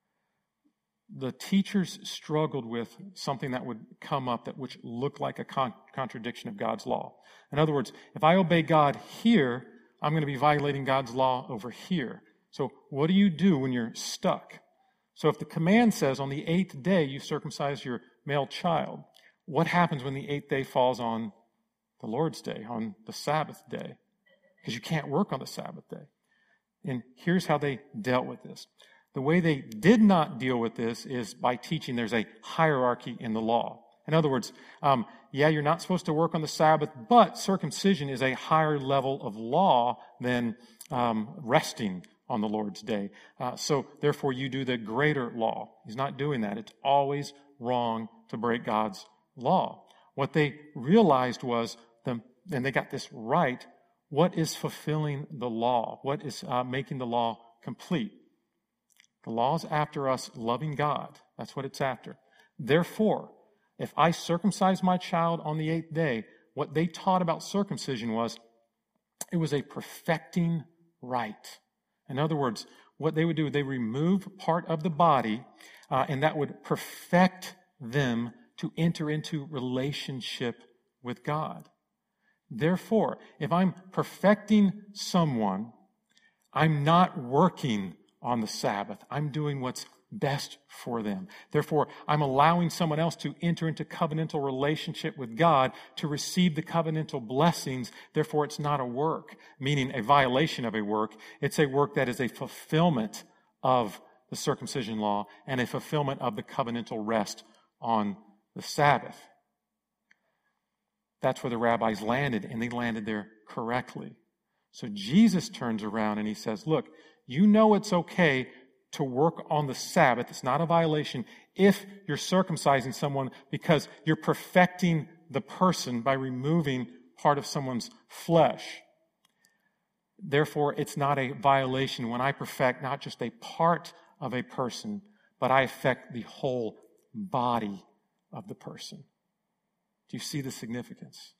The teachers struggled with something that would come up which looked like a contradiction of God's law. In other words, if I obey God here, I'm going to be violating God's law over here. So what do you do when you're stuck? So if the command says on the 8th day you circumcise your male child, what happens when the 8th day falls on the Lord's day, on the Sabbath day? Because you can't work on the Sabbath day. And here's how they dealt with this. The way they did not deal with this is by teaching there's a hierarchy in the law. In other words, you're not supposed to work on the Sabbath, but circumcision is a higher level of law than resting on the Lord's day. So therefore you do the greater law. He's not doing that. It's always wrong to break God's law. What they realized was, and they got this right, what is fulfilling the law? What is making the law complete? The law is after us loving God. That's what it's after. Therefore, if I circumcise my child on the 8th day, what they taught about circumcision was it was a perfecting rite. In other words, what they would do, they remove part of the body, and that would perfect them to enter into relationship with God. Therefore, if I'm perfecting someone, I'm not working on the Sabbath. I'm doing what's best for them. Therefore, I'm allowing someone else to enter into covenantal relationship with God to receive the covenantal blessings. Therefore, it's not a work, meaning a violation of a work. It's a work that is a fulfillment of the circumcision law and a fulfillment of the covenantal rest on the Sabbath. That's where the rabbis landed, and they landed there correctly. So Jesus turns around and he says, look, you know it's okay to work on the Sabbath. It's not a violation if you're circumcising someone because you're perfecting the person by removing part of someone's flesh. Therefore, it's not a violation when I perfect not just a part of a person, but I affect the whole body of the person. Do you see the significance?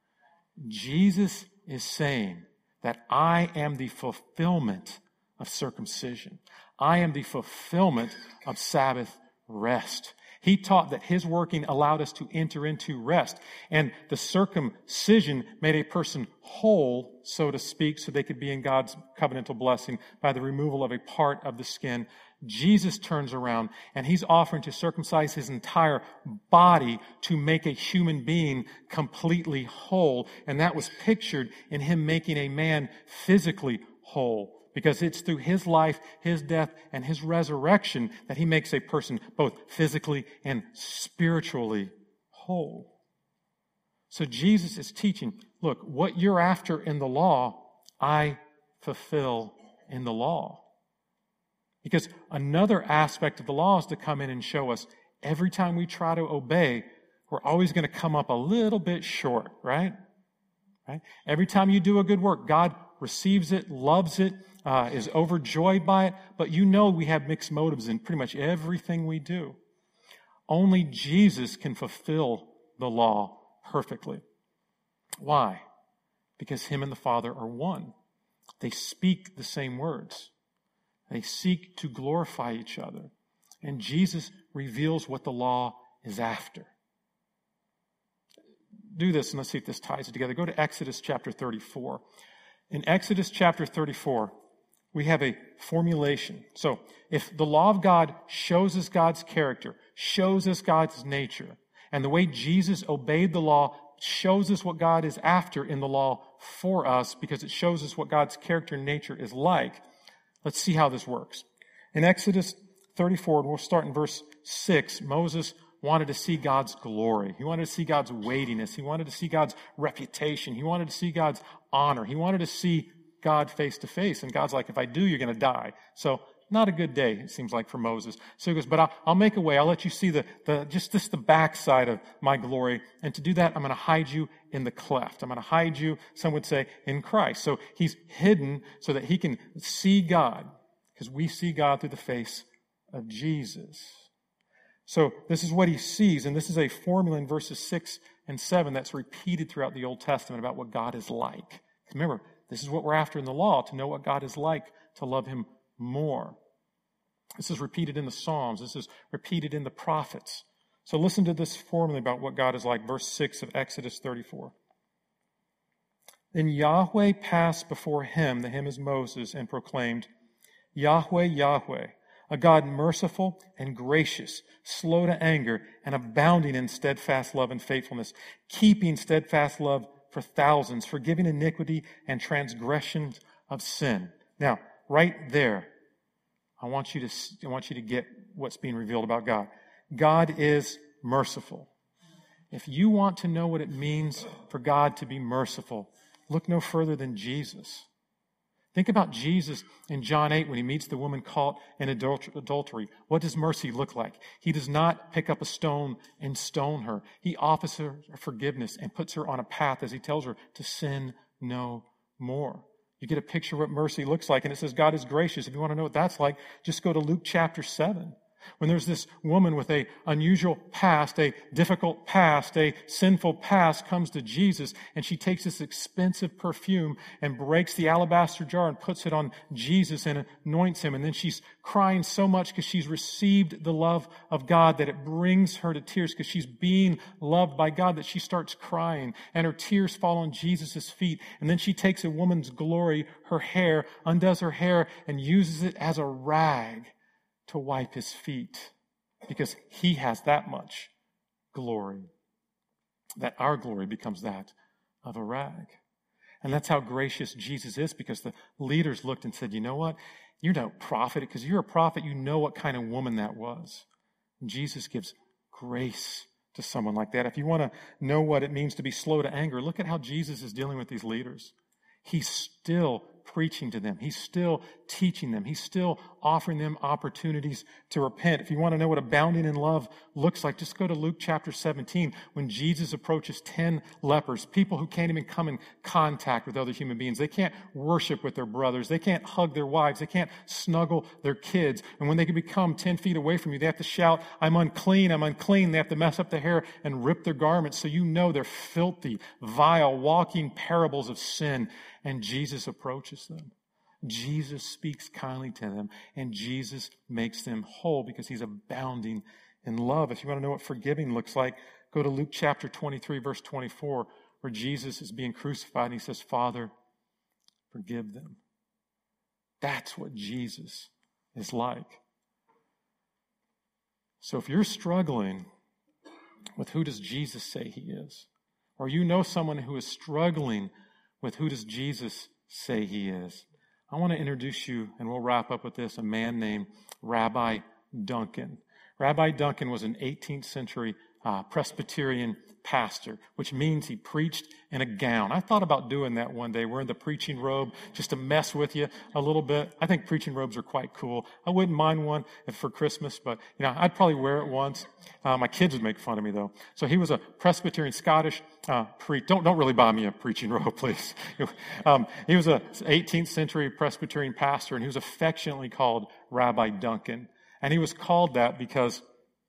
Jesus is saying that I am the fulfillment of circumcision. I am the fulfillment of Sabbath rest. He taught that his working allowed us to enter into rest. And the circumcision made a person whole, so to speak, so they could be in God's covenantal blessing by the removal of a part of the skin. Jesus turns around and he's offering to circumcise his entire body to make a human being completely whole. And that was pictured in him making a man physically whole. Because it's through his life, his death, and his resurrection that he makes a person both physically and spiritually whole. So Jesus is teaching, look, what you're after in the law, I fulfill in the law. Because another aspect of the law is to come in and show us every time we try to obey, we're always going to come up a little bit short, right? Every time you do a good work, God receives it, loves it, is overjoyed by it, but you know we have mixed motives in pretty much everything we do. Only Jesus can fulfill the law perfectly. Why? Because him and the Father are one. They speak the same words. They seek to glorify each other. And Jesus reveals what the law is after. Do this, and let's see if this ties it together. Go to Exodus chapter 34. In Exodus chapter 34, we have a formulation. So, if the law of God shows us God's character, shows us God's nature, and the way Jesus obeyed the law shows us what God is after in the law for us, because it shows us what God's character and nature is like, let's see how this works. In Exodus 34, and we'll start in verse 6, Moses wanted to see God's glory. He wanted to see God's weightiness. He wanted to see God's reputation. He wanted to see God's honor. He wanted to see God face to face. And God's like, if I do, you're going to die. So not a good day, it seems like, for Moses. So he goes, but I'll make a way. I'll let you see the backside of my glory. And to do that, I'm going to hide you in the cleft. I'm going to hide you, some would say, in Christ. So he's hidden so that he can see God, because we see God through the face of Jesus. So this is what he sees, and this is a formula in verses 6 and 7 that's repeated throughout the Old Testament about what God is like. Remember, this is what we're after in the law, to know what God is like, to love him more. This is repeated in the Psalms. This is repeated in the prophets. So listen to this formula about what God is like. Verse 6 of Exodus 34. Then Yahweh passed before him, the hymn is Moses, and proclaimed, Yahweh, Yahweh, a God merciful and gracious, slow to anger, and abounding in steadfast love and faithfulness, keeping steadfast love for thousands, forgiving iniquity and transgressions of sin. Now, right there, I want you to get what's being revealed about God. God is merciful. If you want to know what it means for God to be merciful, look no further than Jesus. Think about Jesus in John 8 when he meets the woman caught in adultery. What does mercy look like? He does not pick up a stone and stone her. He offers her forgiveness and puts her on a path as he tells her to sin no more. You get a picture of what mercy looks like, and it says God is gracious. If you want to know what that's like, just go to Luke chapter 7. When there's this woman with a unusual past, a difficult past, a sinful past comes to Jesus, and she takes this expensive perfume and breaks the alabaster jar and puts it on Jesus and anoints him. And then she's crying so much because she's received the love of God that it brings her to tears because she's being loved by God that she starts crying. And her tears fall on Jesus' feet. And then she takes a woman's glory, her hair, undoes her hair, and uses it as a rag to wipe his feet, because he has that much glory, that our glory becomes that of a rag. And that's how gracious Jesus is, because the leaders looked and said, you know what? You're no prophet, because you're a prophet. You know what kind of woman that was. And Jesus gives grace to someone like that. If you want to know what it means to be slow to anger, look at how Jesus is dealing with these leaders. He's still preaching to them. He's still teaching them. He's still offering them opportunities to repent. If you want to know what abounding in love looks like, just go to Luke chapter 17 when Jesus approaches 10 lepers, people who can't even come in contact with other human beings. They can't worship with their brothers. They can't hug their wives. They can't snuggle their kids. And when they can become 10 feet away from you, they have to shout, I'm unclean, I'm unclean. They have to mess up their hair and rip their garments so you know they're filthy, vile, walking parables of sin. And Jesus approaches them. Jesus speaks kindly to them, and Jesus makes them whole because he's abounding in love. If you want to know what forgiving looks like, go to Luke chapter 23, verse 24, where Jesus is being crucified, and he says, Father, forgive them. That's what Jesus is like. So if you're struggling with who does Jesus say he is, or you know someone who is struggling with who does Jesus say he is, I want to introduce you, and we'll wrap up with this, a man named Rabbi Duncan. Rabbi Duncan was an 18th century Presbyterian pastor, which means he preached in a gown. I thought about doing that one day, wearing the preaching robe just to mess with you a little bit. I think preaching robes are quite cool. I wouldn't mind one for Christmas, but I'd probably wear it once. My kids would make fun of me though. So he was a Presbyterian Scottish priest. Don't really buy me a preaching robe, please. He was a 18th century Presbyterian pastor, and he was affectionately called Rabbi Duncan. And he was called that because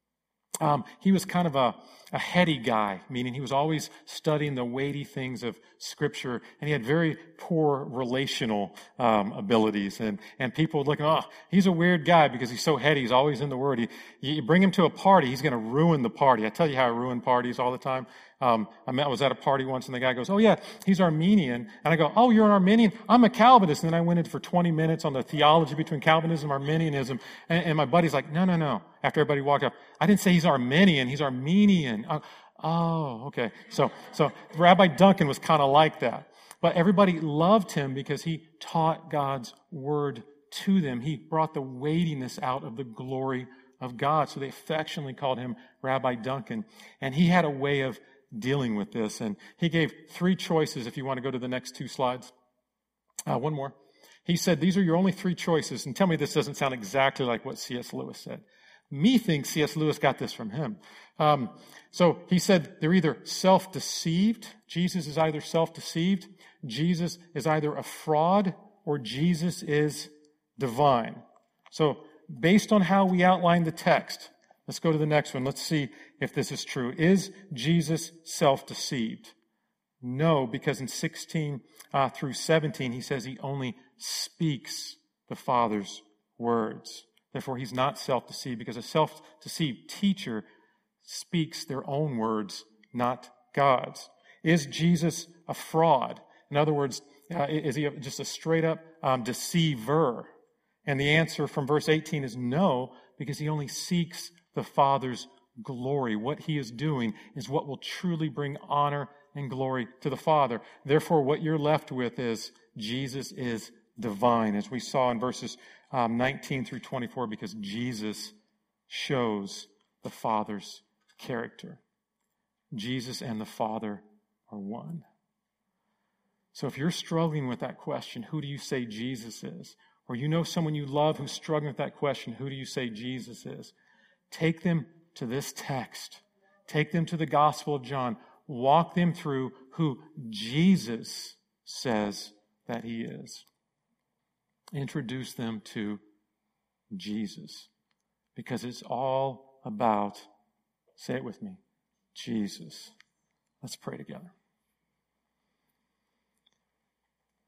he was kind of a heady guy, meaning he was always studying the weighty things of Scripture, and he had very poor relational abilities. And people would look, he's a weird guy because he's so heady. He's always in the Word. You bring him to a party, he's going to ruin the party. I tell you how I ruin parties all the time. I was at a party once, and the guy goes, oh yeah, he's Armenian. And I go, oh, you're an Armenian? I'm a Calvinist. And then I went in for 20 minutes on the theology between Calvinism and Arminianism. And my buddy's like, no. After everybody walked up, I didn't say he's Armenian, he's Armenian. Oh, okay. So Rabbi Duncan was kind of like that. But everybody loved him because he taught God's word to them. He brought the weightiness out of the glory of God. So they affectionately called him Rabbi Duncan. And he had a way of dealing with this. And he gave 3 choices, if you want to go to the next 2 slides. One more. He said, these are your only 3 choices. And tell me this doesn't sound exactly like what C.S. Lewis said. Me thinks C.S. Lewis got this from him. So he said they're either self-deceived. Jesus is either self-deceived, Jesus is either a fraud, or Jesus is divine. So based on how we outline the text, let's go to the next one. Let's see if this is true. Is Jesus self-deceived? No, because in 16 through 17, he says he only speaks the Father's words. Therefore, he's not self-deceived, because a self-deceived teacher speaks their own words, not God's. Is Jesus a fraud? In other words, is he just a straight-up deceiver? And the answer from verse 18 is no, because he only seeks the Father's glory. What he is doing is what will truly bring honor and glory to the Father. Therefore, what you're left with is Jesus is divine, as we saw in verses 19 through 24, because Jesus shows the Father's character. Jesus and the Father are one. So if you're struggling with that question, who do you say Jesus is? Or you know someone you love who's struggling with that question, who do you say Jesus is? Take them to this text. Take them to the Gospel of John. Walk them through who Jesus says that he is. Introduce them to Jesus. because it's all about, say it with me, Jesus. Let's pray together.